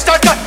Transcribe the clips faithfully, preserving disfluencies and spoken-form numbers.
Start कर।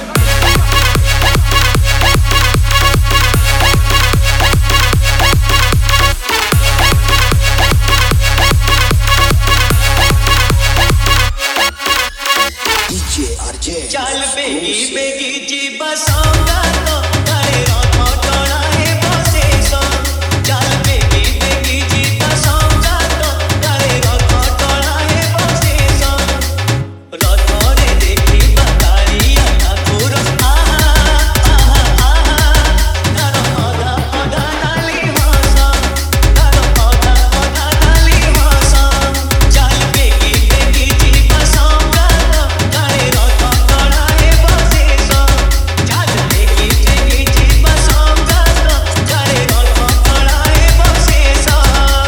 चल बेगी बेगी जी बसौंगा तो करे राखो टोला है बसे सो। चल बेगी बेगी जी बसौंगा तो करे राखो टोला है बसे सो। राखो रे देखी बतारी आना पूरा आहा आहा आहा नारो आधा आधा नाली हासा नारो आधा आधा नाली हासा। चल बेगी बेगी जी बसौंगा तो करे राखो टोला है बसे सो। चल बेगी बेगी जी बसौंगा तो करे राखो टोला है बसे सो।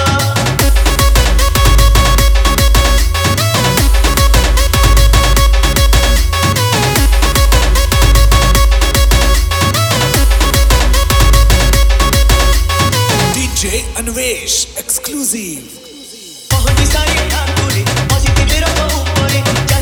D J Anvesh exclusive. बहुत सारी ठाकुरे पॉजिटिव रो ऊपरे